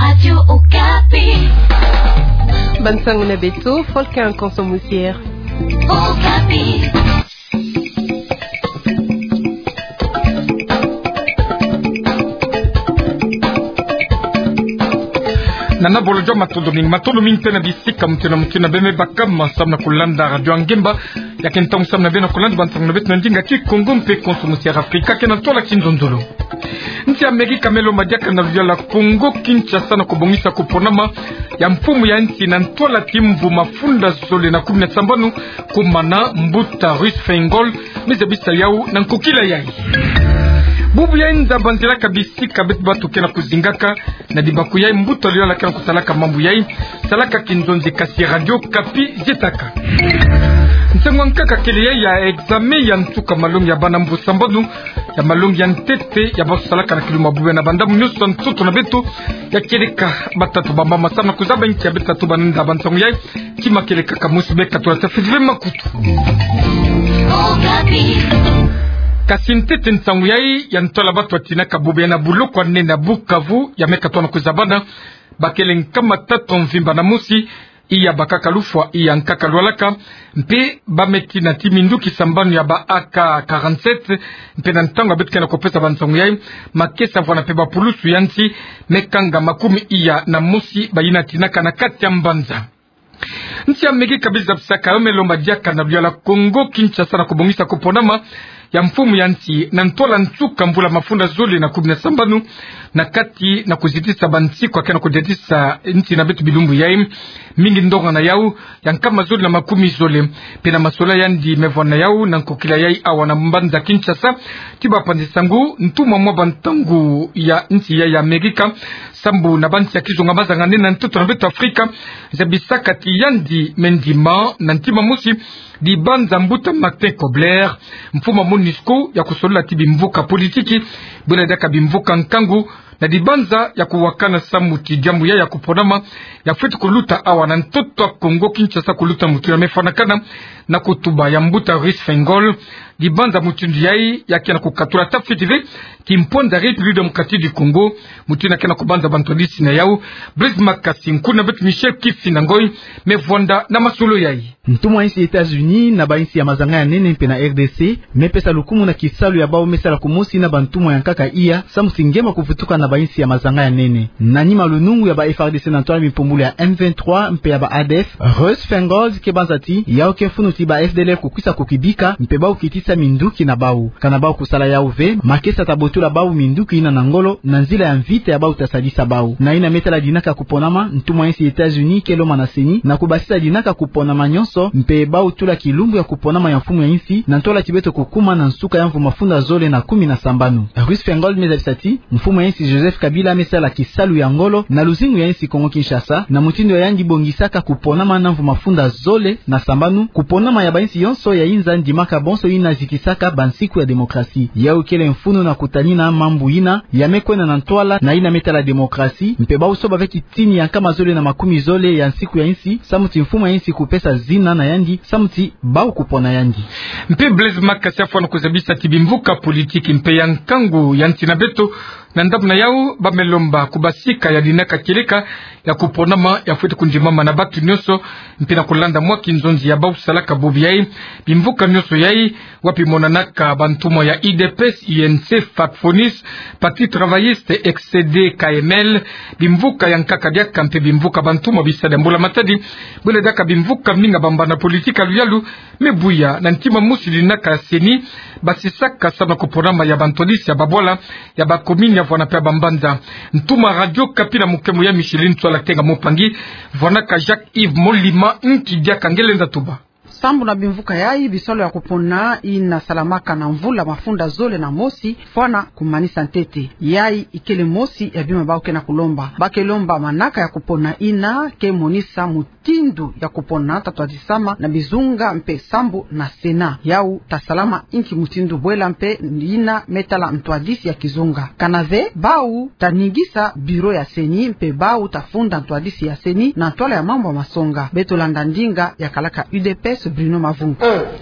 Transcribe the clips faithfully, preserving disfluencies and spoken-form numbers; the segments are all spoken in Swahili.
Radio Okapi. Bansangu na beto, folka en consommoussière. Okapi. Nana bolojo matondo mingi matondo mingi tena bisika mtena mtena beme bakama samna kulanda radio angemba yakenta samna bena kulanda bantanga beto ndinga ki Kongo mpe consommoussière Afrika kena tola kinzonzolo nti amegi kamelo madiaka na viola Kongo Kinshasa na kubongisa kuponama ya mfumu ya nchi na ntola timvu mafunda zole na kumi na sambanu kumana mbuta Ruth Fengol mezebisa yau na nkukila yai bubu ya inza banzela kabisi kabet batu kena kuzingaka na dibaku yai mbuto lio la kena kusalaka mambu yai salaka kinzonzi kasi radio kapi jetaka ntengo nkaka kele yai ya examen ya ntuka malungi ya bana mbu sambanu ya malungi ya ntete ya basu salaka na kiluma buwe na bandamu nyuso ntuto na betu ya keleka batatu bamba masana kuzaba nchi ya betatu bananda bantangu yai kima keleka kamusi beka tuwasafizive makutu Kasintete nsangu yai ya ntola batu watina kabube na bulu kwa nena Bukavu ya meka tuwana kuzabana bakele nkama tatu mvimba na musi iya bakaka lufwa iya nkaka lualaka mpe bameti na timindu kisambanu ya ba A K arobaini na saba mpe na ntango abetu kena kopesa bansangu yai makesa vwana pe bapulusu yansi mekanga makumi iya na musi bayina tinaka na kati ya mbanza nchi ya megi kabisa psaka yome lomba diaka na biala Kongo Kinshasa na kubongisa kuponama ya mfumu ya nchi na ntola ntuka mbula mafunda zole na kumi na sambanu na kati na kuzitisa bansi kwa kena kujitisa nchi na betu bilumbu yai mingi ndonga na yau ya nkama zole na makumi zole pena masola yandi mevwana yau na nkukila yai awa na mbanza Kinshasa tiba pandisangu ntuma mwa bantangu ya nchi ya ya Amerika sambu na bansi ya kizunga mazanga nena ntuto na betu Afrika zabisa kati yandi mendima na ntima musi di banza mbuta Martin Kobler mfuma MONUSCO ya kusolula tibi mvuka politiki bila daka bimvuka nkangu na di banza ya kuwakana samuti jambu ya ya kuponama ya fetu kuluta awa na ntoto wa Kongo Kinshasa kuluta mutu ya mefanakana na kutuba ya mbuta Ruth Fengol di banza mutundu yai ya kena kukatura tafitive kimponda République démocratique du Congo mutu na kena kubanza bantolisi na yau Blaise Makasi nkuna betu Michel Kifi na ngoi mevwanda na masolo yai ntumwa insi Etats-Unis na ba insi ya mazanga ya nene mpe na R D C mepesa lukumu na kisalu ya bao mesala kumusi na bantumwa ya nkaka iya samusingema kufutuka na ba insi ya mazanga ya nene nanyima lunungu ya ba F A R D C na ntola mipumbulu ya M vingt-trois mpe ya ba A D F Ruth Fengol kebanzati yao kefunuti ba F D L F kukwisa kukibika mpe bao kitisa minduki na bau kana bau kusala ya uve makesa tabotula bau minduki ina nangolo na nzila ya mvite ya bau tasalisa bau na ina metala dinaka kuponama ntumwa insi Etats-Unis keloma na seni na kubasisa dinaka kuponama nyonso mpe bau tula kilumbu ya kuponama ya mfumu ya insi na ntola kibeto kukuma na nsuka ya mvu mafunda zole na kumi na sambanu Ruth Fengol mezalisati mfumu ya insi Joseph Kabila mesala kisalu ya ngolo na luzingu ya insi Kongo Kinshasa na mutindo ya yangi bongisaka kuponama na mvu mafunda zole na sambanu kuponama ya bainsi yonso ya inza ndimaka bonso ina zikisaka bansiku ya demokrasi ya ukele mfunu na kutanina mambu ina ya mekwena na ntwala na ina metala demokrasi mpe bau soba veki tini ya kama zole na makumi zole ya nsiku ya insi samuti mfumu ya insi kupesa zina na yandi samuti bau kupona yandi mpe Blaise Makasi afwana kuzabisa tibimvuka politiki mpe ya nkangu ya ntina beto na ndabu na yau bamelomba kubasika ya dinaka keleka ya kuponama ya fuete kunjimama na batu nyoso mpina kulanda mwaki nzonzi ya bau salaka bobi yai bimvuka nyoso yai wapi monanaka bantumwa ya I D P S, I N C, Fakfonis, Parti Travailliste, X C D, K M L bimvuka ya nkaka diaka mpe bimvuka bantumwa bisada mbula matadi bule daka bimvuka minga bambana politika luyalu mebuya na ntima musi dinaka seni basisaka sana kuponama ya bantolisi ya babola ya bakomini ya vwana pe bambanza ntuma radio kapila mukemu ya Micheline Twala tenga mopangi vwana ka Jacques Yves Molima nki dia kangelenda tuba sambu na bimvuka yai bisolo ya kupona ina salamaka na mvula mafunda zole na mosi fwana kumanisa ntete yai ikele mosi ya bima bao kena kulomba bakelomba manaka ya kupona ina ke monisa mutindu ya kupona tatuadisama na bizunga mpe sambu na sena yau tasalama inki mutindu bwela mpe ina metala mtuadisi ya kizunga kanave bau taningisa biro ya seni mpe bau tafunda mtuadisi ya seni na tola ya mambo masonga beto landandinga ya kalaka U D P S Fonus Bruno Mavungu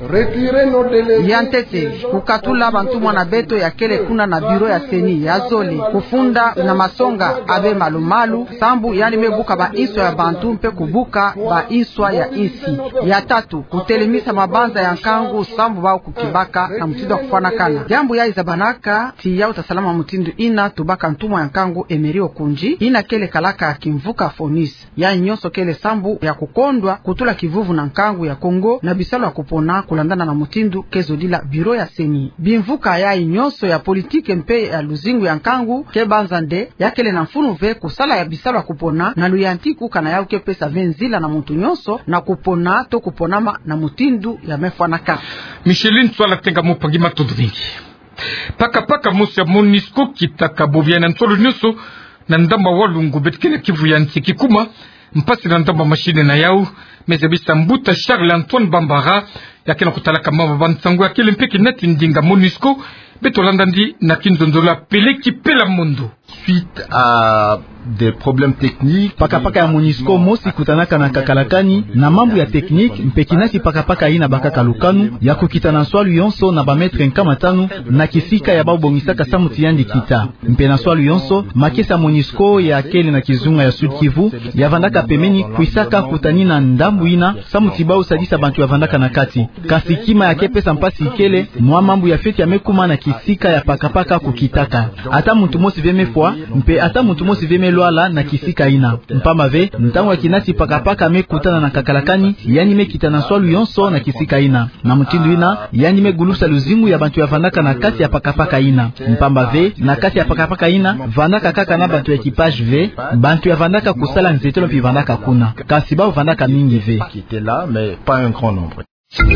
yantete kukatula bantumwa na beto ya kele kuna na biro ya seni ya zoli kufunda na masonga abe malumalu sambu yani mebuka ba iswa ya bantu mpe kubuka ba iswa ya isi ya tatu kutelemisa mabanza ya nkangu sambu bao kukibaka na mtindo kufana kana jambu ya izabanaka ti ya utasalama mtindo ina tubaka ntumwa ya nkangu Emery Okunji ina kele kalaka kimvuka Fonus ya nyoso kele sambu ya kukondwa kutula kivuvu na nkangu ya Kongo na bisalo ya kupona kulandana na mutindu kezodila biro ya seni bimvuka ya nyoso ya politike mpe ya luzingu ya nkangu kebanzande ya kele na mfunuve kusala ya bisalo ya kupona na luyantiku kana ya uke pesa venzila na muntu nyoso na kupona to kuponama na mutindu ya mefanaka Micheline Twala tenga mupangi matodringi paka paka musi ya Monisco kitaka bovya na ntolo nyoso na ndamba walungu betkele kivu ya ntiki kuma mpasi na ndamba mashine na yau mezebisa mbuta Charles Antoine Bambara yakena kutalaka mama bansangu akele mpeki neti ndinga Monisco betolanda ndi na kinzondola peleki pela mundo suite à des problèmes techniques paka paka ya Monisco mosi kutanaka na kakalakani na mambo ya technique mpekinasi paka paka ina bakaka lukanu ya kukitana swalu yonso na ba metre nkama tanu na kisika ya babongisaka samuti yandi kita mpena swalu yonso makesa Monisco ya kele na kizunga ya Sud Kivu ya vandaka pemeni kuisaka kutani na ndambu ina samuti bao sadisa bantu ya vandaka na kati kasikima ya kepesa mpasi ikele mwa mambo ya feti ya mekuma na kisika ya paka paka kukitaka ata muntu mosi veme fwa mpe ata muntu mosi veme lwala na kisika ina mpama ve ntango ya kinasi paka paka mekutana na kakalakani yani mekitana swalu yonso na kisika ina na mutindu ina yani megulusa luzimu ya bantu ya vandaka na kati ya paka paka ina mpamba ve na kati ya paka paka ina vandaka kaka na bantu ya ekipage ve bantu ya vandaka kusala nzetelo pi vandaka kuna kasi bao vandaka mingi ve qui était là mais pas un grand nombre.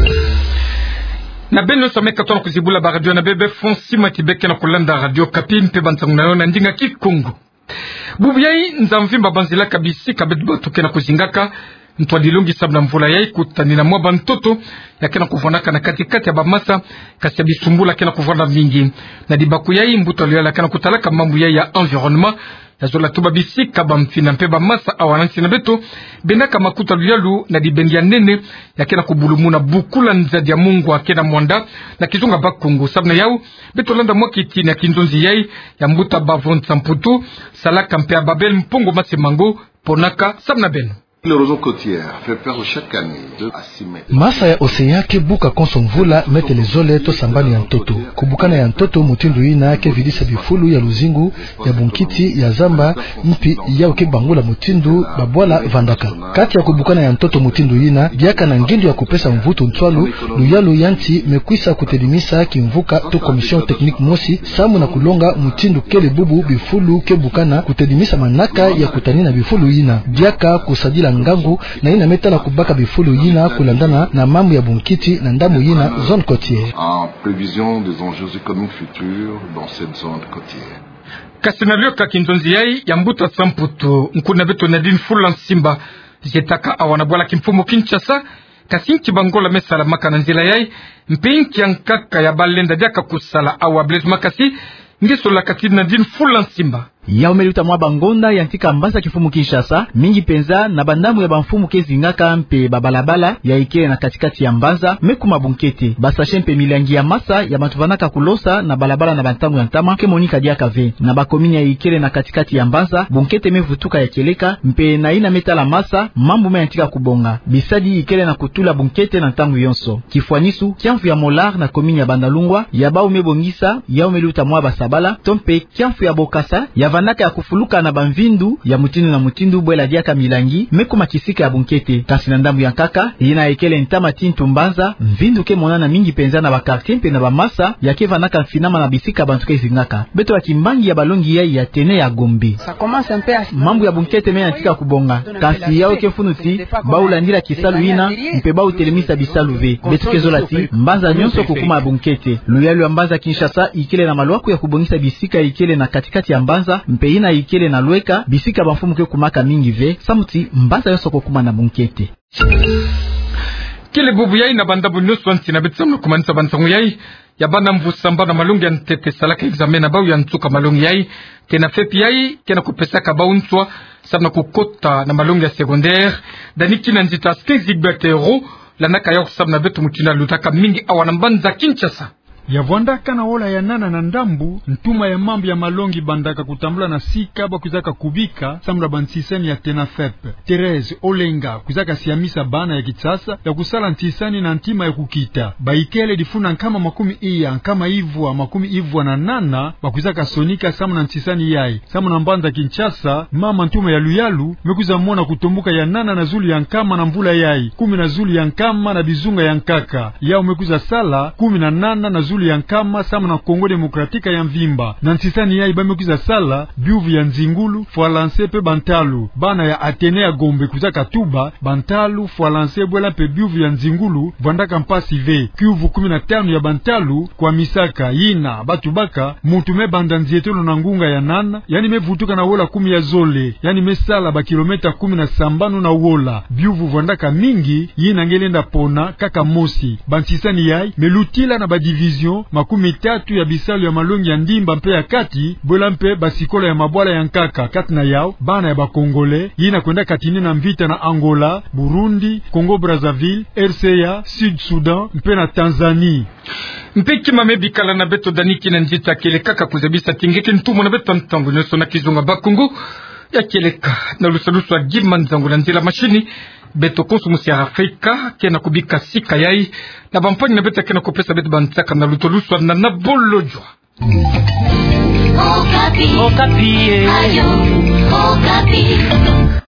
na beno someka tona kuzibula ba radio na bebe fonsi matibeke na kulanda radio Kapi mpe bantangu na yona ndinga kikungu bubu yai nzamvimba banzila kabisi kabet batuke na kuzingaka ntwadilungi sabna mvula yai kutanina mwa bantoto yakena kuvonaka na katikati ya bamasa kasi ya bisumbula kena kuvona mingi na dibaku yai mbuto liyala kena kutalaka mambu yai ya environnement ya zola tuba bisika bamfina mpe bamasa awanansi na beto benaka makuta luyalu na dibengia nene yakena kubulumuna bukula nzadi ya Mungu akena mwanda na kizunga bakungu sabna yau beto landa mwakiti na kinzonzi yai ya mbuta bavon samputu salaka mpe ababel mpongo masimango ponaka sabna beno. L'érosion côtière fait perdre chaque année de à six mètres. Masa ya osean ke buka konso mvula metele zole to sambani ya ntoto. Kubukana ya ntoto mutindu ina ke vidisa bifulu ya luzingu ya bunkiti ya zamba mpi ya uke bangula mutindu babwala vandaka. Kati ya kubukana ya ntoto mutindu ina biaka na ngindu ya kupesa mvuto ntwalu luyalu yanti mekwisa kutelimisa kimvuka to commission technique mosi samu na kulonga mutindu kele bubu bifulu ke bukana kutelimisa manaka ya kutanina bifulu ina biaka kusadila ngangu na ina metala kubaka bifulu yina kulandana na mambo ya bunkiti na ndamu yina zone côtière en prévision des enjeux économiques futurs dans cette zone côtière. Kasinalio kakinzonzi yai ya mbuta samputu nkuna beto Nadine Fula Simba jetaka awana bwala kimfumo Kinshasa kasinki bangola mesala maka na nzila yai mpinki yankaka ya balenda diaka kusala awa Blaise Makasi ngeso la katini Nadine Fula Simba ya umeluta mwa bangonda yantika mbasa kifumu Kinshasa mingi penza na bandamu ya banfumu kezingaka mpe babalabala ya ikele na katikati ya mbanza mekuma bunkete basashe mpe milangi ya masa ya batuvanaka kulosa na balabala na bantamu ya ntama ke monika diaka ve na bakomini ya ikele na katikati ya mbanza bunkete mevutuka ya keleka mpe na ina metala masa mambu me yantika kubonga bisadi ikele na kutula bunkete na ntamu yonso kifuanisu kiamfu ya molar na komini ya bandalungwa ya ba umebongisa ya umeluta mwa basabala tompe kiamfu ya bokasa ya vanaka ya kufuluka na banvindu ya mutindu na mutindu bwela diaka milangi mekuma kisika ya bunkete kasi na ndambu ya kaka ina ekele ntama tintu mbanza mvindu ke monana mingi penza na bakartier mpe na bamasa ya ke vanaka finama na bisika bantu ke zingaka beto ya kimbangi ya balongi ya ya tene ya gombe mambu ya bunkete me yantika kubonga kasi yao ke funuti baulandila kisalu ina mpe bau telemisa bisalu ve beto ke zolati mbanza nyonso kukuma ya bunkete luyalu ya mbanza Kinshasa ikele na maluaku ya kubongisa bisika ikele na katikati ya mbanza mpe ina ikele na lweka bisika bafumu ke kumaka mingi ve samuti mbanza yoso kokuma na bunkete kile bubu yai na bandabu nyusu wanti na betsamu kumanisa bantangu yai ya banda mvusamba na malungi ya ntete salaka examen na bau ya ntuka malungi yai kena fepi yai kena kupesaka bau ntwa sabna kukota na malungi ya secondaire daniki na nzita skezi gbetero lanaka ya kusabna betu mutina lutaka mingi awana mbanza Kinshasa yavwandaka na wola ya nana na ndambu ntuma ya mambo ya malongi bandaka kutambula na sika bakuzaka kubika samula bantisani ya tenafep Therese Olenga kuzaka siamisa bana ya Kitsasa ya kusala ntisani na ntima ya kukita baikele difuna nkama makumi iya nkama ivwa makumi ivwa na nana bakuzaka sonika samuna ntisani yai samuna mbanza Kinshasa mama ntuma ya luyalu mekuza mona kutombuka ya nana na zulu ya nkama na mvula yai kumi na zulu ya nkama na bizunga ya nkaka yao mekuza sala kumi na nana na zulu ya nkama samu na Kongo Demokratika ya mvimba na ntisani ya ibamekuza sala biuvu ya nzingulu fualanse pe bantalu bana ya Atene ya Gombe kuzaka tuba bantalu fualanse bwela pe biuvu ya nzingulu vandaka mpasi ve kiuvu kumi na tano ya bantalu kwa misaka yina batubaka mutume banda nzietono na ngunga ya nana yani mevutuka na wola kumi ya zole yani mesala ba kilometa kumi na sambano na wola biuvu vandaka mingi yina ngelenda pona kaka mosi bantisani yai melutila na ba division makumi tatu ya bisalu ya malongi ya ndimba mpe ya kati bwela mpe basikola ya mabwala ya nkaka kati na yao bana ya bakongole yina kwenda katini na mvita na Angola, Burundi, Congo Brazzaville, R C A, Sud Sudan mpe na Tanzania. Mpeki mamebikala na beto daniki na njita kelekaka kuzabisa tingeki ntumo na beto ntangu nyoso na kizunga bakungu ya keleka na lusalusu wa gima nzangu na nzila mashini beto konsumusi ya Afrika kena kubika sika yai na bampani na beto kena kupesa beto bantaka na lutolusu wa nanabolojwa. Okapi. Okapi. Ayo. Okapi.